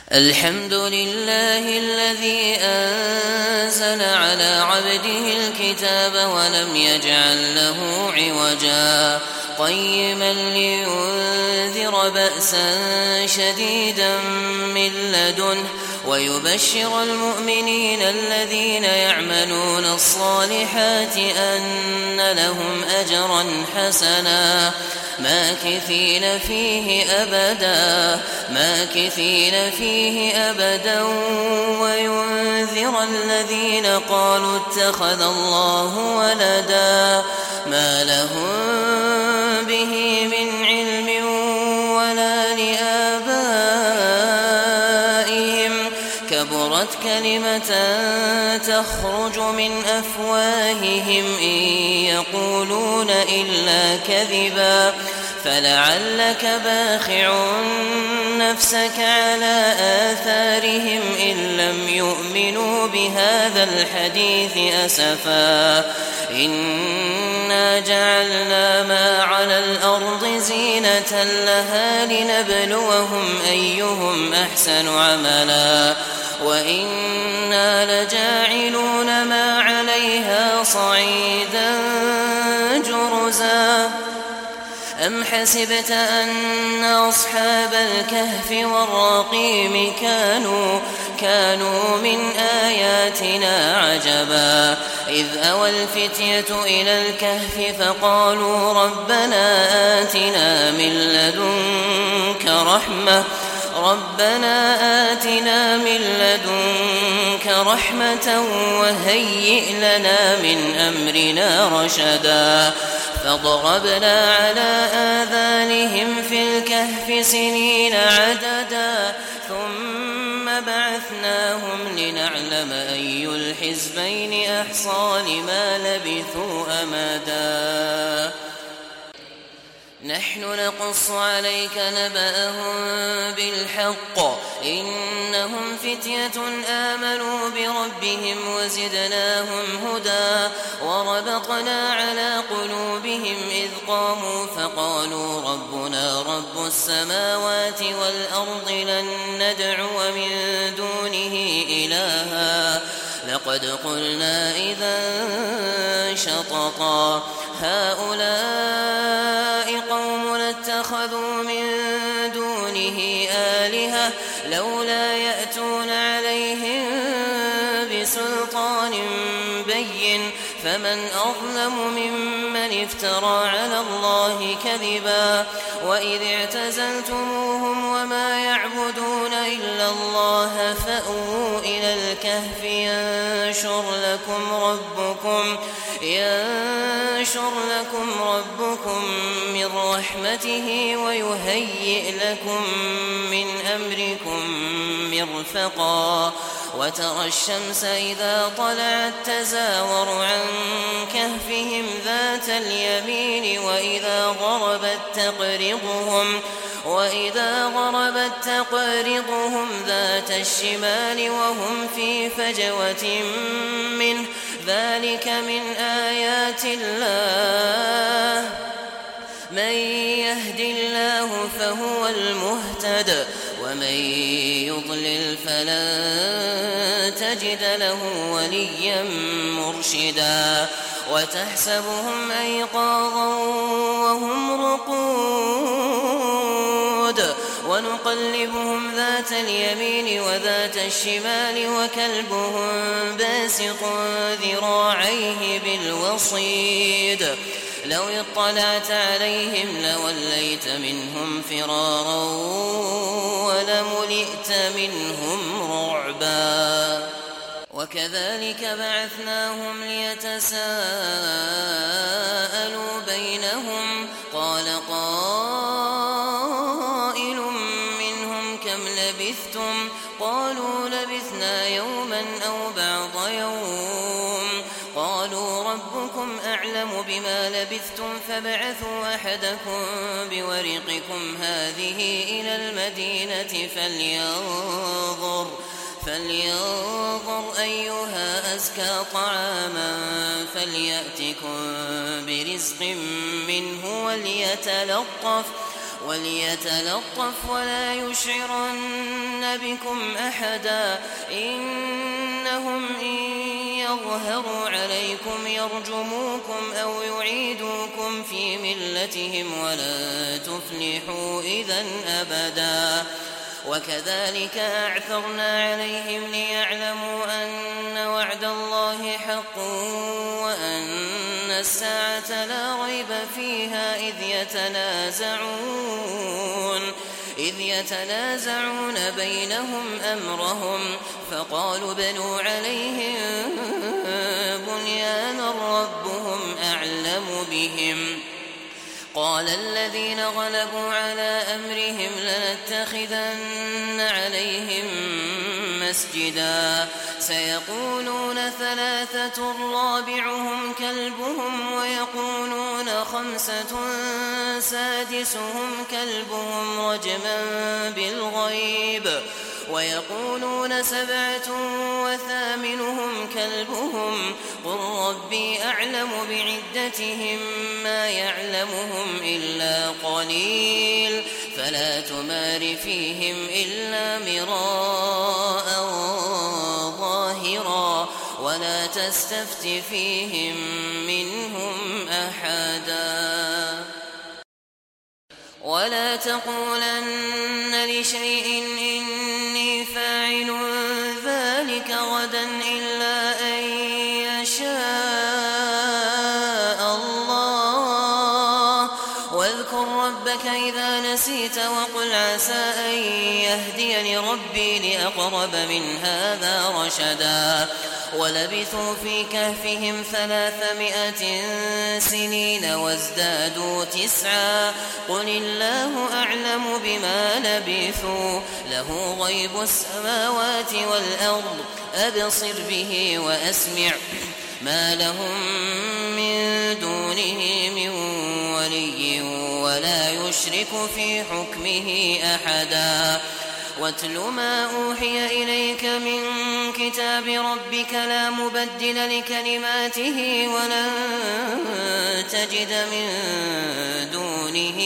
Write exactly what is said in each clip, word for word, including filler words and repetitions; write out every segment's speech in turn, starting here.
الحمد لله الذي أنزل على عبده الكتاب ولم يجعل له عوجا قيما لينذر بأسا شديدا من لدنه ويبشر المؤمنين الذين يعملون الصالحات أن لهم أجرا حسنا ماكثين فيه أبدا ماكثين فيه أبدا وينذر الذين قالوا اتخذ الله ولدا ما لهم به من علم ولا لآبائهم كبرت كلمة تخرج من أفواههم إن يقولون إلا كذبا فلعلك باخع نفسك على آثارهم إن لم يؤمنوا بهذا الحديث أسفا إنا جعلنا ما على الأرض زينة لها لنبلوهم أيهم أحسن عملا وإنا لجاعلون ما عليها صعيدا جرزا أم حسبت أن أصحاب الكهف والرقيم كانوا كانوا من آياتنا عجبا إذ أوى الفتية إلى الكهف فقالوا ربنا آتنا من لدنك رحمة ربنا آتنا من لدنك رحمة وهيئ لنا من أمرنا رشدا فضربنا على آذانهم في الكهف سنين عددا ثم بعثناهم لنعلم أي الحزبين أحصى لما لبثوا أمدا نحن نقص عليك نبأهم بالحق إنهم فتية آمنوا بربهم وزدناهم هدى وربطنا على قلوبهم إذ قاموا فقالوا ربنا رب السماوات والأرض لن ندعو من دونه إلها لقد قلنا إذا شططا هؤلاء قوم اتخذوا من دونه آلهة لولا يأتون عليهم بسلطان بين فمن أظلم ممن افترى على الله كذبا وإذ اعتزلتموهم وما يعبدون إلا الله فأووا إلى الكهف ينشر لكم ربكم ينشر لكم ربكم من رحمته ويهيئ لكم من أمركم مرفقا وترى الشمس إذا طلعت تزاور عن كهفهم ذات اليمين وإذا غربت تقرضهم وإذا غربت تقرضهم ذات الشمال وهم في فجوة منه ذلك من آيات الله من يهد الله فهو المهتد ومن يضلل فلن تجد له وليا مرشدا وتحسبهم أيقاظا وهم رقود ونقلبهم ذات اليمين وذات الشمال وكلبهم باسط ذراعيه بالوصيد لو اطلعت عليهم لوليت منهم فرارا ولملئت منهم رعبا وكذلك بعثناهم ليتساءلوا بينهم قال قائل منهم كم لبثتم قالوا لبثنا يوما أو بعض يوم قالوا ربكم أعلم بما لبثتم فابعثوا أحدكم بورقكم هذه إلى المدينة فلينظر فلينظر أيها أزكى طعاما فليأتكم برزق منه وليتلطف وليتلطف ولا يشعرن بكم أحدا إنهم إن يظهروا عليكم يرجموكم أو يعيدوكم في ملتهم ولا تفلحوا إذا أبدا وكذلك أعثرنا عليهم ليعلموا أن وعد الله حق وأن الساعة لا ريب فيها إذ يتنازعون إذ يتنازعون بينهم أمرهم فقالوا بنوا عليهم بنيانا ربهم أعلم بهم قال الذين غلبوا على أمرهم لنتخذن عليهم مسجدا سيقولون ثلاثة رابعهم كلبهم ويقولون خمسة سادسهم كلبهم رجما بالغيب ويقولون سبعة وثامنهم كلبهم قل ربي أعلم بعدتهم ما يعلمهم إلا قليل فلا تمار فيهم إلا مراء ظاهرا ولا تستفت فيهم منهم أحدا ولا تقولن لشيء إني فاعل ذلك غدا إلا أن يشاء الله واذكر ربك إذا نسيت وقل عسى أن يهديني ربي لأقرب من هذا رشدا ولبثوا في كهفهم ثلاثمائة سنين وازدادوا تسعا قل الله أعلم بما لبثوا له غيب السماوات والأرض أبصر به وأسمع ما لهم من دونه من ولي ولا يشرك في حكمه أحدا واتل ما أوحي إليك من كتاب ربك لا مبدل لكلماته ولن تجد من دونه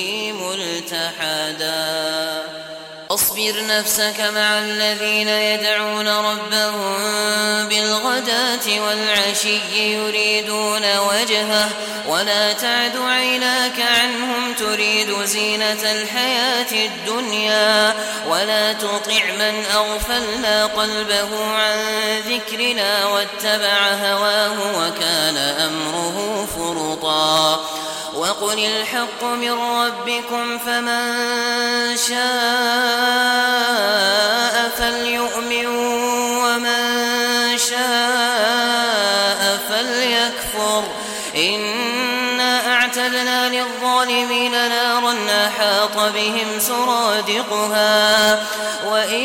ملتحدا اصبر نفسك مع الذين يدعون ربهم بالغداة والعشي يريدون وجهه ولا تعد عيناك عنهم تريد زينة الحياة الدنيا ولا تطع من أغفلنا قلبه عن ذكرنا واتبع هواه وكان أمره فرطا وقل الحق من ربكم فمن شاء فليؤمن ومن شاء فليكفر إنا أعتدنا للظالمين نارا أحاط بهم سرادقها وإن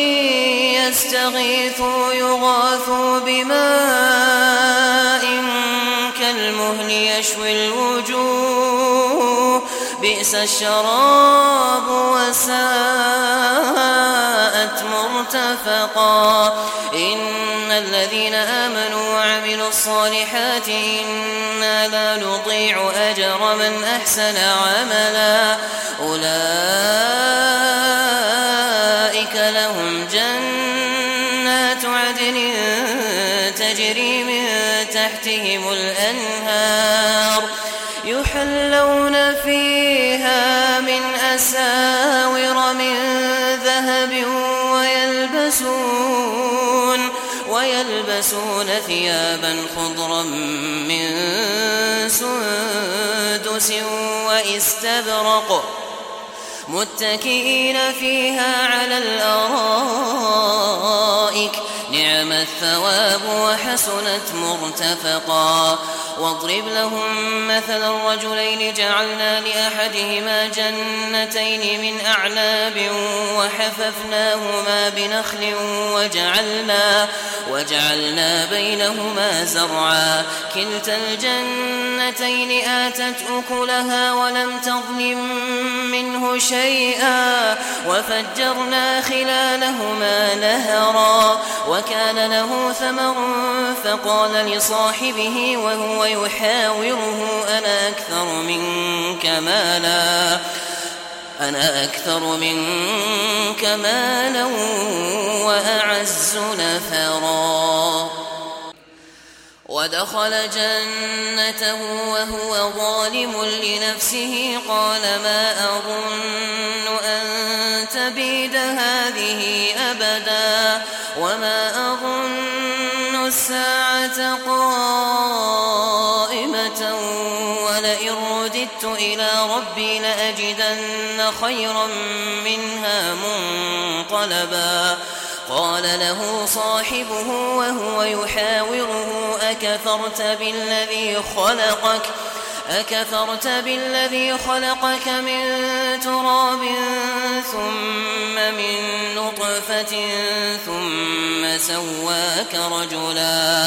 يستغيثوا يغاثوا بماء كالمهل يشوي الوجوه بئس الشراب وساءت مرتفقا إن الذين آمنوا وعملوا الصالحات إنا لا نضيع أجر من أحسن عملا أولئك لهم جنات عدن تجري من تحتهم الأنهار يحلون فيها من أساور من ذهب ويلبسون ويلبسون ثيابا خضرا من سندس وإستبرق متكئين فيها على الأرائك نعم الثواب وحسنت مرتفقا واضرب لهم مثل الرجلين جعلنا لأحدهما جنتين من أعناب وحففناهما بنخل وجعلنا, وجعلنا بينهما زرعا كلتا الجنتين آتت أكلها ولم تظلم منه شيئا وفجرنا خلالهما نهرا وكان له ثمر فقال لصاحبه وهو يحاوره أنا أكثر منك مالا أنا أكثر منك مالا وأعز نفرا ودخل جنته وهو ظالم لنفسه قال ما أظن أن تبيد هذه أبدا وما أظن الساعة قائمة ولئن رددت إلى ربي لأجدن خيرا منها منقلبا قال له صاحبه وهو يحاوره أكفرت بالذي خلقك أكفرت بالذي خلقك من تراب ثم من نطفة ثم سواك رجلا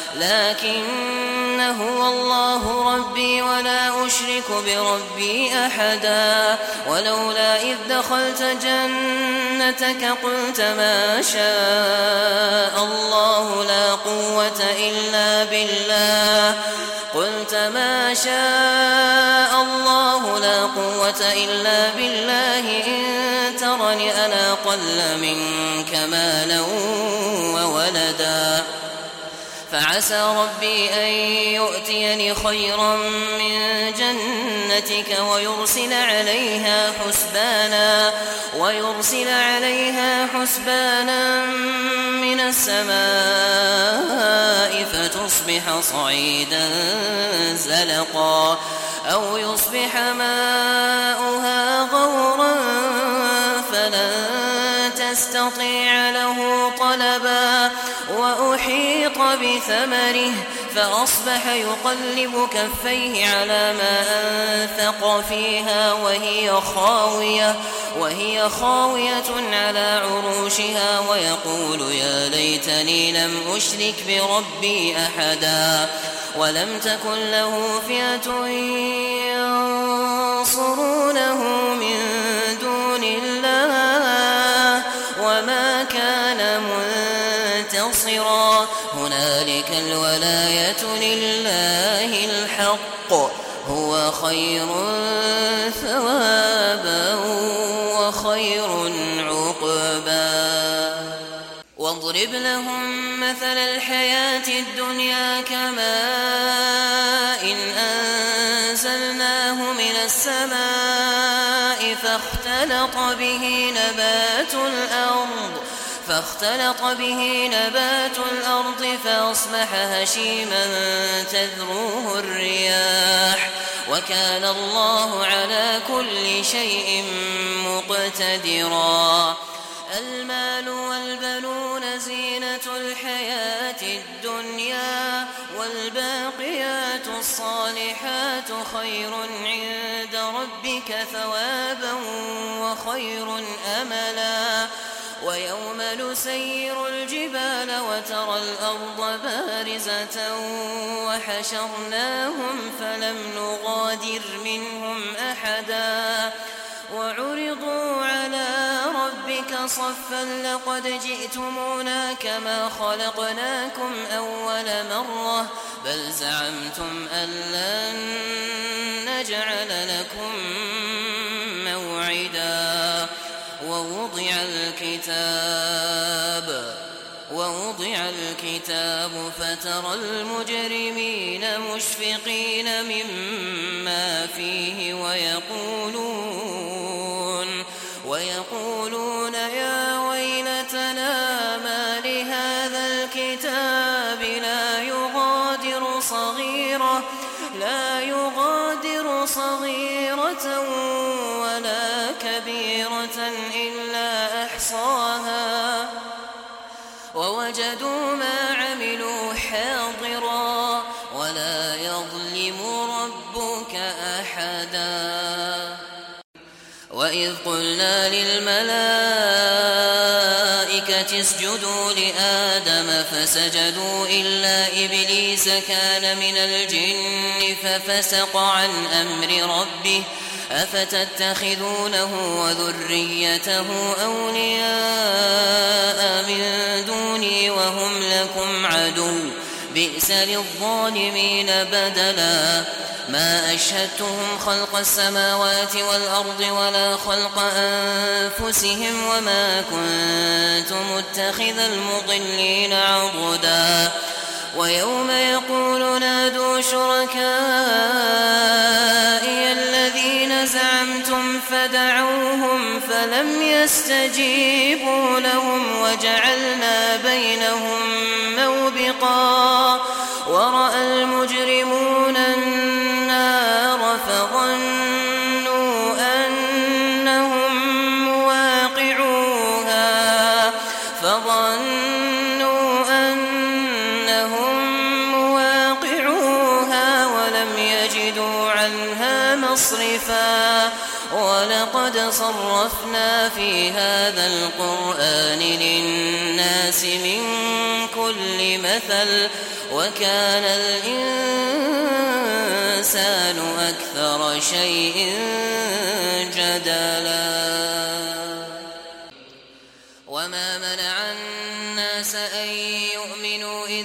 لكن هو الله ربي ولا أشرك بربي أحدا ولولا إذ دخلت جنتك قلت ما شاء الله لا قوة إلا بالله قلت ما شاء الله لا قوة إلا بالله إن ترني أنا أقل منك مالا وولدا فعسى ربي أن يؤتيني خيرا من جنتك ويرسل عليها حسبانا ويرسل عليها حسبانا من السماء فتصبح صعيدا زلقا أو يصبح ماؤها غورا فلن تستطيع له طلبا وأحيط بثمره فأصبح يقلب كفيه على ما أنفق فيها وهي خاوية وهي خاوية على عروشها ويقول يا ليتني لم أشرك بربي أحدا ولم تكن له فئة ينصرونه من دون الله وما كان منتصرا هنالك الولاية لله الحق هو خير ثوابا وخير عقبا واضرب لهم مثل الحياة الدنيا كماء إن أنزلناه من السماء فاختلط به نبات الأرض فاختلط به نبات الأرض فأصبح هشيما تذروه الرياح وكان الله على كل شيء مقتدرا المال والبنون زينة الحياة الدنيا والباقيات الصالحات خير عند ربك ثوابا وخير أملا ويوم نسير الجبال وترى الأرض بارزة وحشرناهم فلم نغادر منهم أحدا وعرضوا على ربك صفا لقد جئتمونا كما خلقناكم أول مرة بل زعمتم أن لن نجعل لكم موعدا ووضع الكتاب ووضع الكتاب فترى المجرمين مشفقين مما فيه ويقولون ويقولون يا ويلتنا ما لهذا الكتاب لا يغادر صغيرة لا يغادر صغيرة ولا كبيرة إلا أحصاها ووجدوا ما عملوا حاضرا ولا يظلم ربك أحدا وإذ قلنا للملائكة اسجدوا لآدم فسجدوا إلا إبليس كان من الجن ففسق عن أمر ربه أفتتخذونه وذريته أولياء من دوني وهم لكم عدو بئس للظالمين بدلا ما أشهدتهم خلق السماوات والأرض ولا خلق أنفسهم وما كنت متخذ المضلين عضدا ويوم يقول نادوا شركائي الذين زعمتم فدعوهم فلم يستجيبوا لهم وجعلنا بينهم موبقا ورأى المجرمون النار فظنوا أنهم مواقعوها فظنوا أنهم مواقعوها ولم يجدوا عنها مصرفا ولقد صرفنا في هذا القرآن للناس من كل مثل وكان الإنسان أكثر شيء جدلا وما منع الناس أن يؤمنوا إذ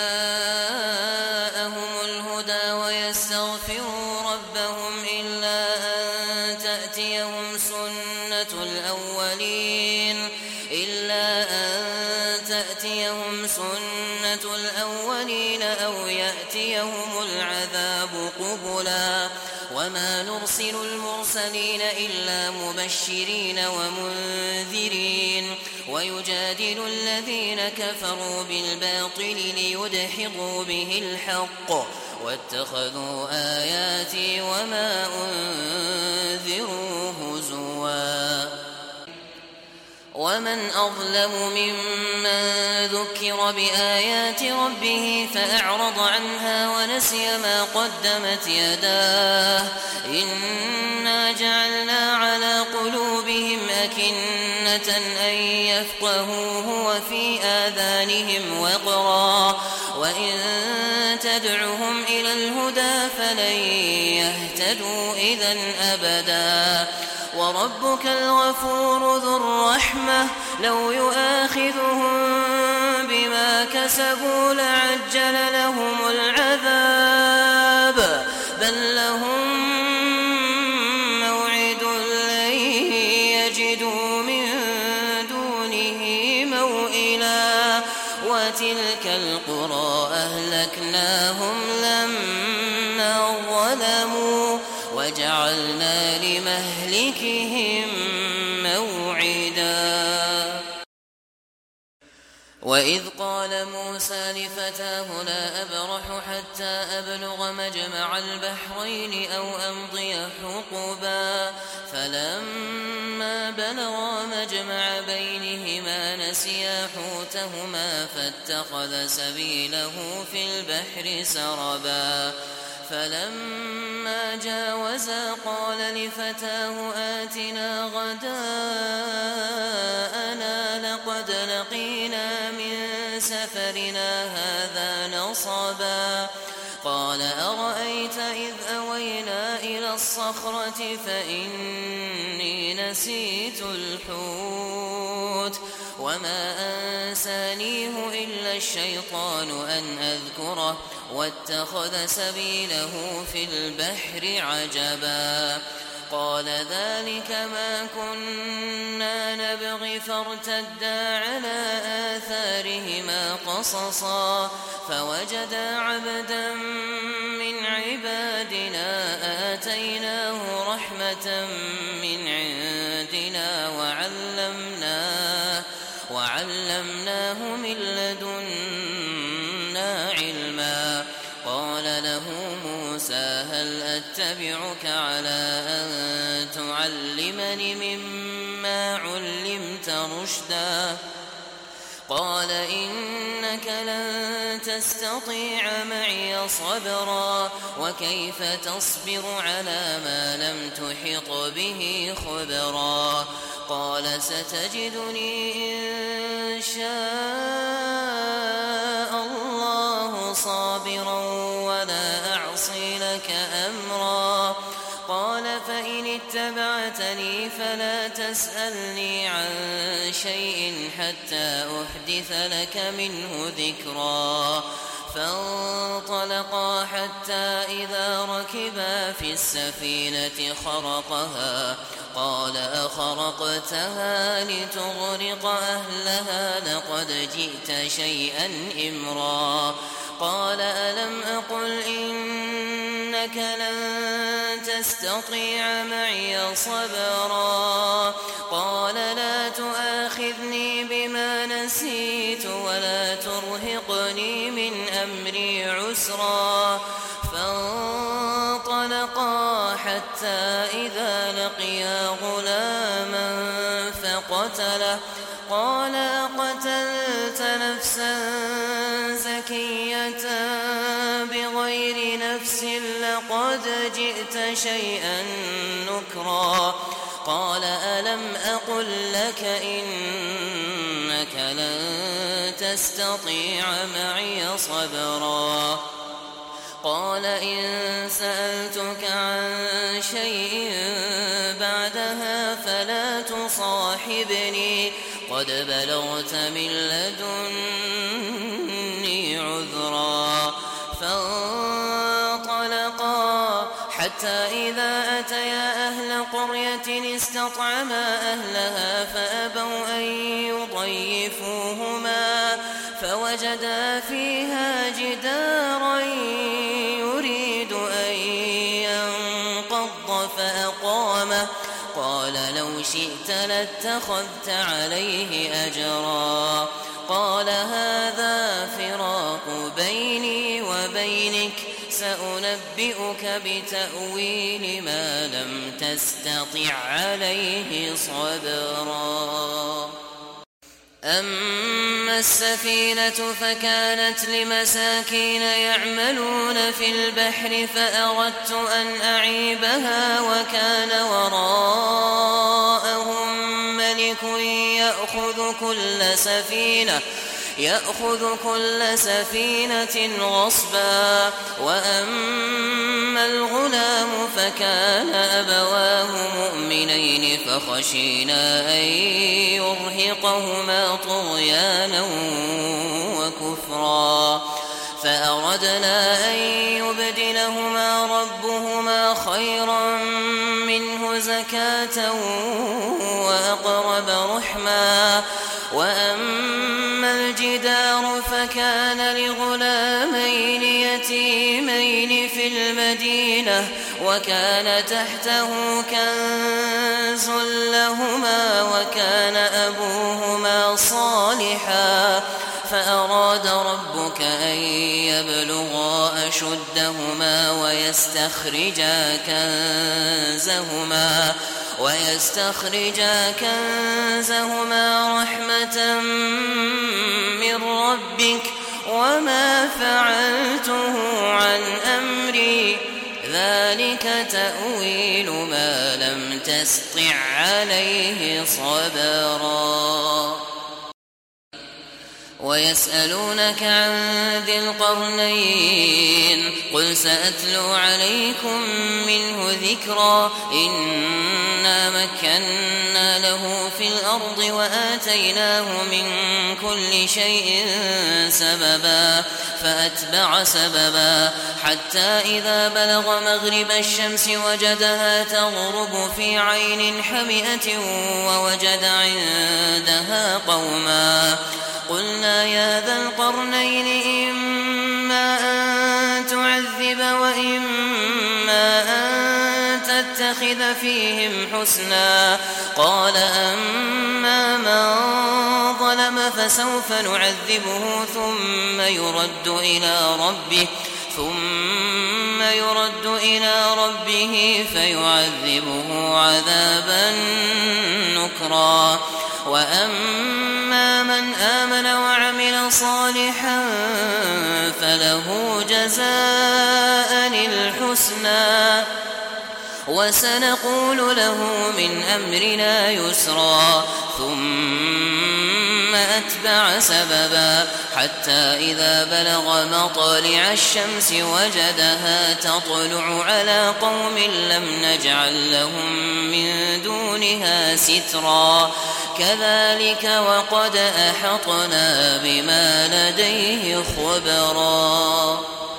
جاءهم الهدى ويستغفروا ربهم إلا أن تأتيهم سنة الأولين إلا أن تأتيهم سنة الأولين أو يأتيهم العذاب قبلا وما نرسل المرسلين إلا مبشرين ومنذرين ويجادل الذين كفروا بالباطل ليدحضوا به الحق واتخذوا آياتي وما أنذروا هزوا ومن أظلم ممن ذكر بآيات ربه فأعرض عنها ونسي ما قدمت يداه إنا جعلنا على قلوبهم أكنة أن يفقهوه وفي آذانهم وقرا وإن تدعهم إلى الهدى فلن يهتدوا إذا أبدا وربك الغفور ذو الرحمة لو يؤاخذهم بما كسبوا لعجل لهم العذاب بل لهم موعد لن يجدوا من دونه موئلا وتلك القرى أهلكناهم لما ظلموا وجعلنا لمهلكهم موعدا وإذ قال موسى لفتاه لا أبرح حتى أبلغ مجمع البحرين أو أمضي حقبا فلما بلغا مجمع بينهما نسيا حوتهما فاتخذ سبيله في البحر سربا فلما جاوزا قال لفتاه آتنا غداءنا لقد لقينا من سفرنا هذا نصبا قال أرأيت إذ أوينا إلى الصخرة فإني نسيت الحوت وما أنسانيه إلا الشيطان أن أذكره واتخذ سبيله في البحر عجبا قال ذلك ما كنا نبغي فارتدا على آثارهما قصصا فوجدا عبدا من عبادنا آتيناه رحمة من عندنا وعلمناه, وعلمناه من لدنا علما قال له موسى هل أتبعك على أن تعلمني مما علمت رشدا قال إنك لن تستطيع معي صبرا وكيف تصبر على ما لم تحط به خبرا قال ستجدني إن شاء الله صابرا ولا أعصي لك أمرا قال فإن اتبعتني فلا تسألني عن شيء حتى أحدث لك منه ذكرا فانطلقا حتى إذا ركبا في السفينة خرقها قال أخرقتها لتغرق أهلها لقد جئت شيئا إمرا قال ألم أقل إنك لن تستطيع معي صبرا قال لا تؤاخذني بما نسيت ولا ترهقني من أمري عسرا فانطلقا حتى إذا لقيا غلاما فقتله قال أقتلت نفسا زكية بغير نفس لقد جئت شيئا نكرا قال ألم أقل لك إنك لن تستطيع معي صبرا قال إن سألتك عن شيء بعدها فلا تصاحبني قد بلغت من لدني عذرا فانطلقا حتى إذا أتيا أهل قرية استطعما أهلها فأبوا أن يضيفوهما فوجدا فيها جدارا يريد أن ينقض فأقامه قال لو شئت لاتخذت عليه أجرا قال هذا فراق بيني وبينك سأنبئك بتأويل ما لم تستطع عليه صبرا أما السفينة فكانت لمساكين يعملون في البحر فأردت أن أعيبها وكان وراءهم ملك يأخذ كل سفينة يأخذ كل سفينة غصبا وأما الغلام فكان أبواه مؤمنين فخشينا أن يرهقهما طغيانا وكفرا فأردنا أن يبدلهما ربهما خيرا منه زكاة وأقرب رحما وأما الجدار فكان لغلامين يتيمين في المدينة وكان تحته كنز لهما وكان أبوهما صالحا فأراد ربك أن يبلغا أشدهما ويستخرجا كنزهما ويستخرجا كنزهما رحمة من ربك وما فعلته عن أمري ذلك تأويل ما لم تسطع عليه صبرا ويسألونك عن ذي القرنين قل سأتلو عليكم منه ذكرا إنا مكنا له في الأرض وآتيناه من كل شيء سببا فأتبع سببا حتى إذا بلغ مغرب الشمس وجدها تغرب في عين حمئة ووجد عندها قوما قلنا يا ذا القرنين إما أن تعذب وإما أن تتخذ فيهم حسنا قال أما من ظلم فسوف نعذبه ثم يرد إلى ربه ثم يرد إلى ربه فيعذبه عذابا نكرا وأما من آمن وعمل صالحا فله جزاء الحسنى وسنقول له من أمرنا يسرا ثم أتبع سببا حتى إذا بلغ مطلع الشمس وجدها تطلع على قوم لم نجعل لهم من دونها سترا كذلك وقد أحطنا بما لديه خبرا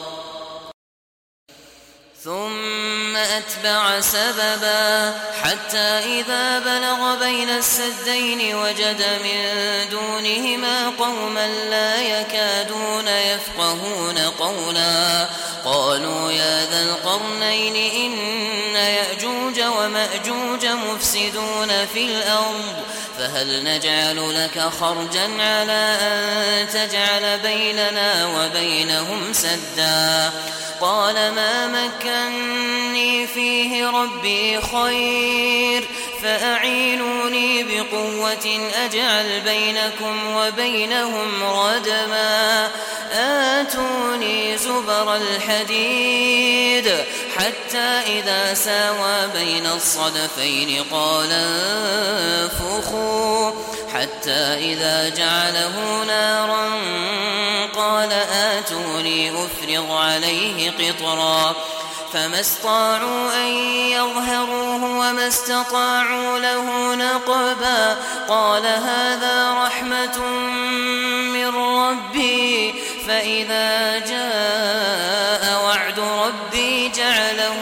ثم أتبع سببا حتى إذا بلغ بين السدين وجد من دونهما قوما لا يكادون يفقهون قولا قالوا يا ذا القرنين إن يأجوج ومأجوج مفسدون في الأرض فهل نجعل لك خرجا على أن تجعل بيننا وبينهم سدا قال ما مكني فيه ربي خير فأعينوني بقوة أجعل بينكم وبينهم ردما آتوني زبر الحديد حتى إذا ساوى بين الصدفين قال انفخوا حتى إذا جعله نارا قال آتوني أفرغ عليه قطرا فما استطاعوا أن يظهروه وما استطاعوا له نقبا قال هذا رحمة من ربي فإذا جاء وعد ربي جعله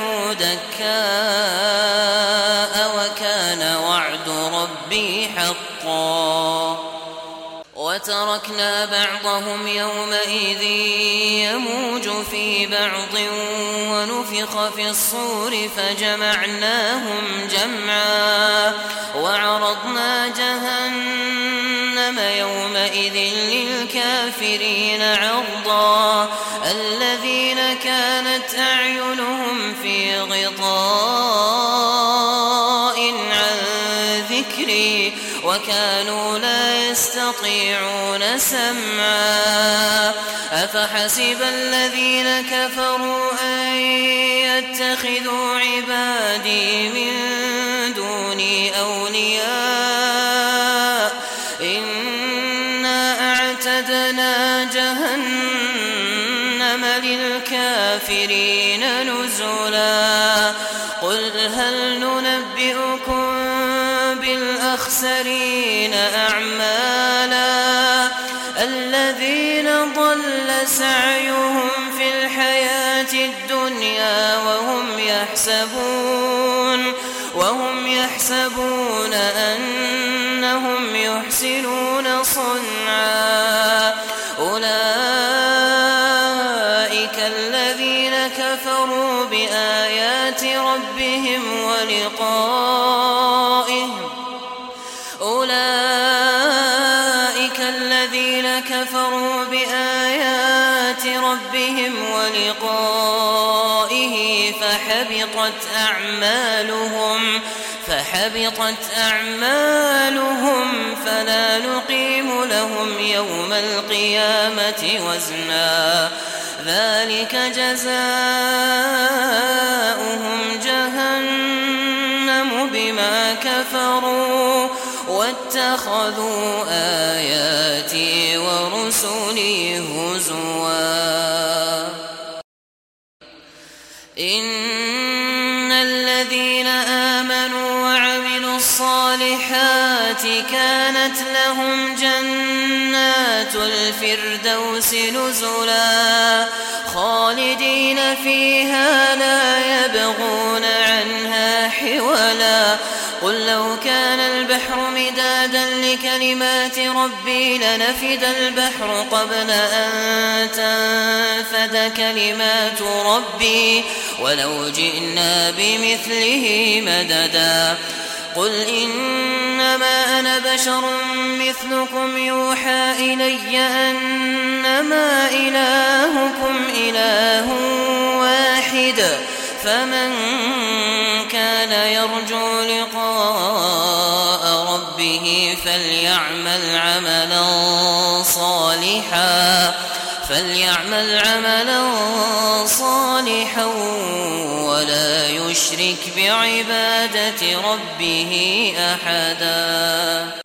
دكاء وكان وعد ربي حقا وتركنا بعضهم يومئذ يموج في بعض ونفخ في الصور فجمعناهم جمعا وعرضنا جهنم يومئذ للكافرين عرضا الذين كانت أعينهم في غطاء عن ذكري وكانوا لا يستطيعون سمعا أفحسب الذين كفروا أن يتخذوا عبادي من دوني أولياء إنا أعتدنا جهنم للكافرين نزلا قل هل ننبئكم بالأخسرين أعمالا الذين ضل سعيهم في الحياة الدنيا وهم يحسبون وهم يحسبون أنهم يحسنون صنعا أولئك الذين كفروا بآيات ربهم ولقائه أولئك الذين كفروا بآيات ربهم ولقائه فحبطت أعمالهم فحبطت أعمالهم فلا نقيم لهم يوم القيامة وزنا ذلك جزاؤهم جهنم بما كفروا واتخذوا آياتي ورسلي هزوا إن الذين آمنوا وعملوا الصالحات كانت لهم جنات الفردوس نزلا خالدين فيها لا يبغون عنها حولا قل لو كان البحر مدادا لكلمات ربي لنفد البحر قبل أن تنفد كلمات ربي ولو جئنا بمثله مددا قل إنما أنا بشر مثلكم يوحى إلي أنما إلهكم إله واحد فمن كان يرجو لقاء ربه فليعمل عملا صالحا فليعمل عملا صالحا ولا يشرك بعبادة ربه أحدا.